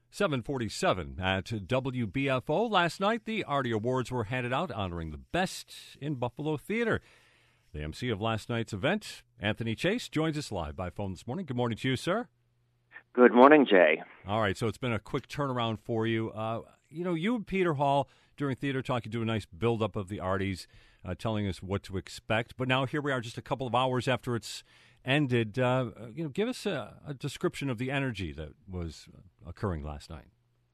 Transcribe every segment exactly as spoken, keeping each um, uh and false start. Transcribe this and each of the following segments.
seven forty-seven at W B F O. Last night, the Artie Awards were handed out honoring the best in Buffalo theater. The M C of last night's event, Anthony Chase, joins us live by phone this morning. Good morning to you, sir. Good morning, Jay. All right, so it's been a quick turnaround for you. Uh, you know, you and Peter Hall, during Theater Talk, you do a nice build-up of the Arties, uh, telling us what to expect. But now here we are just a couple of hours after it's ended. Uh, you know, give us a, a description of the energy that was occurring last night.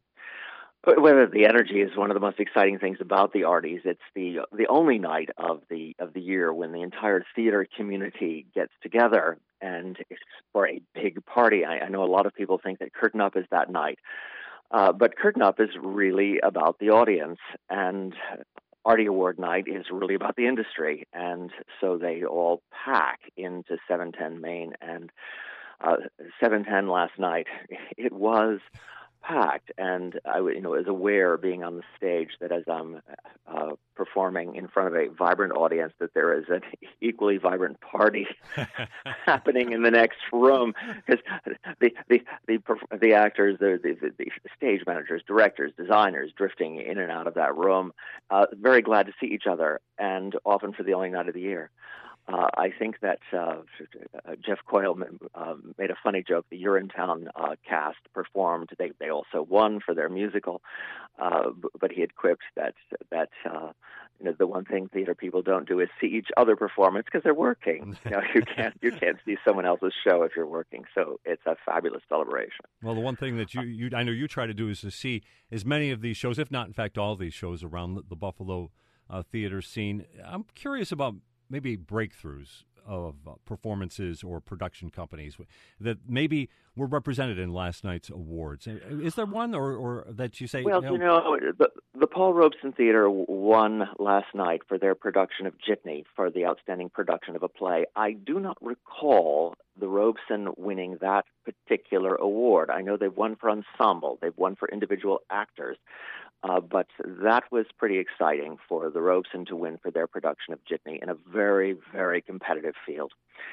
Whether the energy is one of the most exciting things about the Arties, it's the the only night of the of the year when the entire theater community gets together and it's for a big party. I, I know a lot of people think that Curtain Up is that night, uh, but Curtain Up is really about the audience, and Artie Award night is really about the industry, and so they all pack into seven ten Main, and uh, seven ten last night, it was packed, and I you know was aware, being on the stage, that as I'm uh, performing in front of a vibrant audience, that there is an equally vibrant party happening in the next room, because the the the the actors, the, the the stage managers, directors, designers, drifting in and out of that room, uh, very glad to see each other, and often for the only night of the year. Uh, I think that uh, Jeff Coyle uh, made a funny joke. The Urinetown uh, cast performed. They they also won for their musical, uh, but he had quipped that that uh, you know the one thing theater people don't do is see each other perform. It's because they're working. You know, you can't you can't see someone else's show if you're working. So it's a fabulous celebration. Well, the one thing that you, you I know you try to do is to see as many of these shows, if not in fact all of these shows around the, the Buffalo uh, theater scene. I'm curious about maybe breakthroughs of uh, performances or production companies that maybe were represented in last night's awards. Is there one, or, or that you say? Well, you know, you know the, the Paul Robeson Theater won last night for their production of Jitney, for the outstanding production of a play. I do not recall the Robeson winning that particular award. I know they've won for ensemble, they've won for individual actors. Uh, but that was pretty exciting for the Robeson to win for their production of Jitney in a very, very competitive field.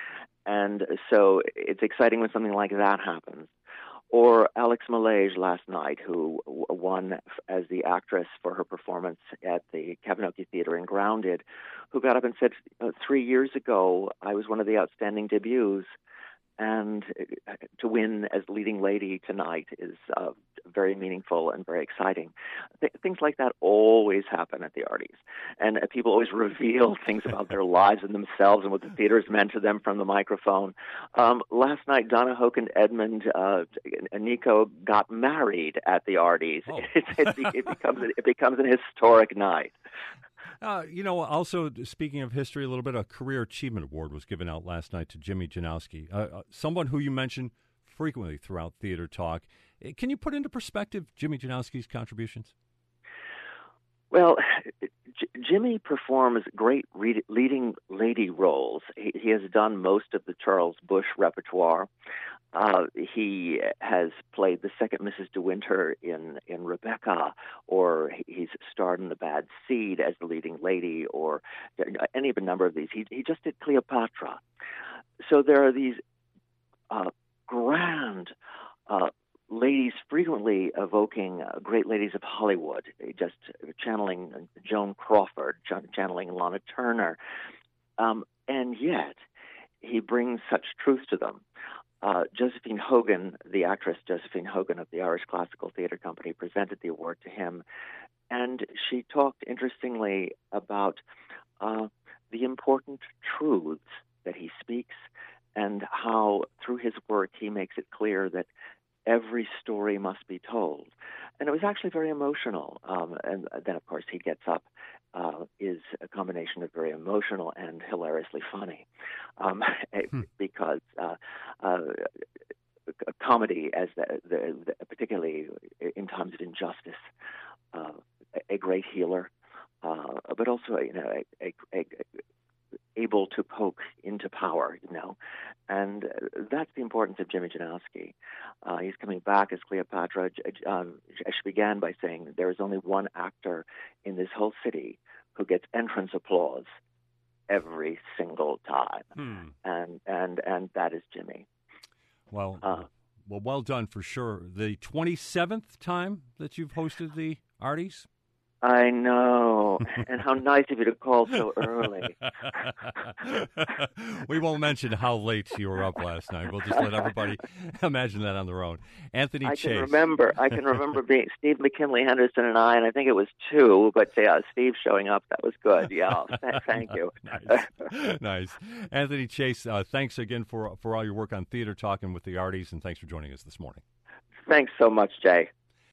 And so it's exciting when something like that happens. Or Alex Millage last night, who won as the actress for her performance at the Kavinoky Theater in Grounded, who got up and said, uh, three years ago, I was one of the outstanding debuts, and to win as leading lady tonight is uh, very meaningful and very exciting. Th- things like that always happen at the Arties, and uh, people always reveal things about their lives and themselves and what the theater's meant to them from the microphone. Um, last night, Donna Hoke and Edmund uh, Nico got married at the Arties. Oh. it, it, it becomes it becomes an historic night. Uh, you know, also, speaking of history a little bit, a Career Achievement Award was given out last night to Jimmy Janowski, uh, uh, someone who you mention frequently throughout Theater Talk. Can you put into perspective Jimmy Janowski's contributions? Well, J- Jimmy performs great re- leading lady roles. He, he has done most of the Charles Busch repertoire. Uh, he has played the second Missus De Winter in, in Rebecca, or he's starred in The Bad Seed as the leading lady, or any of a number of these. He, he just did Cleopatra. So there are these uh, grand uh, ladies frequently evoking uh, great ladies of Hollywood, just channeling Joan Crawford, ch- channeling Lana Turner. Um, and yet, he brings such truth to them. Uh, Josephine Hogan, the actress Josephine Hogan of the Irish Classical Theatre Company, presented the award to him, and she talked interestingly about uh, the important truths that he speaks and how through his work he makes it clear that every story must be told. And it was actually very emotional. Um, and then, of course, he gets up, uh, is a combination of very emotional and hilariously funny, um, hmm. because uh, uh, comedy, as the, the, the, particularly in times of injustice, uh, a, a great healer, uh, but also you know a, a, a able to poke into power, you know. And that's the importance of Jimmy Janowski. Uh, he's coming back as Cleopatra. Um, she began by saying there is only one actor in this whole city who gets entrance applause every single time, hmm. and and and that is Jimmy. Well, uh, Well, well done for sure. The twenty-seventh time that you've hosted the Arties? I know. And how nice of you to call so early. We won't mention how late you were up last night. We'll just let everybody imagine that on their own. Anthony I Chase. can remember. I can remember being Steve McKinley Henderson and I, and I think it was two, but yeah, Steve showing up, that was good. Yeah, th- thank you. Nice. Nice. Anthony Chase, uh, thanks again for, for all your work on Theater Talking with the Arties, and thanks for joining us this morning. Thanks so much, Jay.